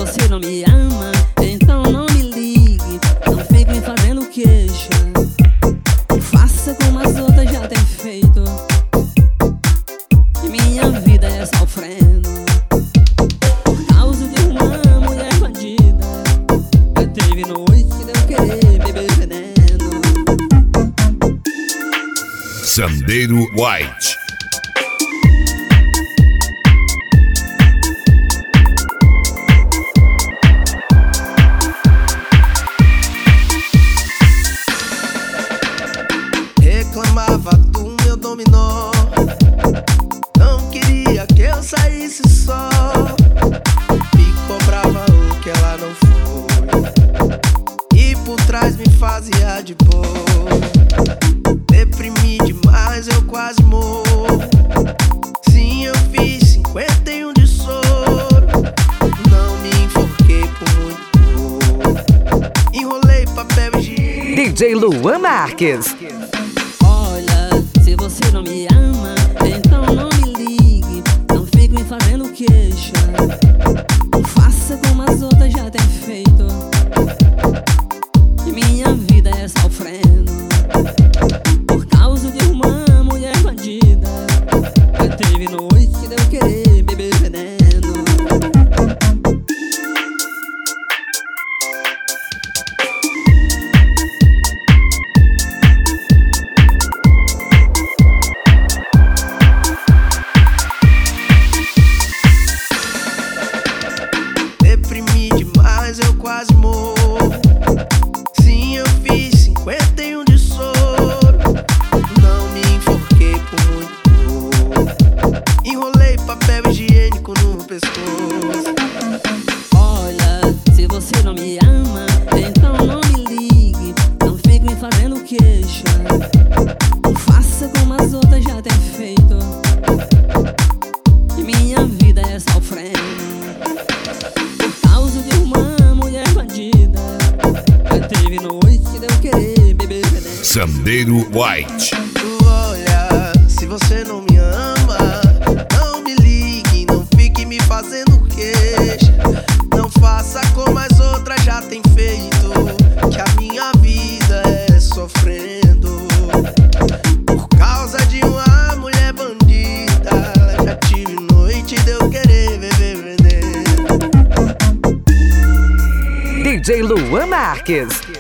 você não me ama, então não me ligue, não fique me fazendo queixa. Faça como as outras já têm feito, que minha vida é sofrendo por causa de uma mulher bandida. Já teve noite que deu querer beber veneno. Sandeiro White. Reclamava do meu dominó, não queria que eu saísse só, me cobrava o que ela não foi, e por trás me fazia de boa. Deprimi demais, eu quase morro. Sim, eu fiz 51 de soro, não me enforquei por muito pouco, enrolei papel higiênico. DJ Luan Marques. Se você não me ama, então não me ligue, não fique me fazendo queixa. Faça como as outras já têm feito, que minha vida é sofrendo por causa de uma mulher bandida. Já teve noite que deu querer beber veneno. Deprimi demais, eu quase morro. Sim, eu fiz 51 de soro, não me enforquei por muito pouco, enrolei papel higiênico no pescoço. Olha, se você não me ama, então não me ligue, não fique me fazendo queixa. Faça como as outras já têm feito, que minha vida é sofrendo por causa de uma mulher bandida. Já teve noite que deu querer beber veneno. Sandeiro White. Olha, se você não me ama, não me ligue, não fique me fazendo queixa. Não faça como as outras já têm feito, que a minha vida é sofrendo por causa de uma mulher bandida. Já tive noite de eu querer beber veneno. DJ Luan Marques.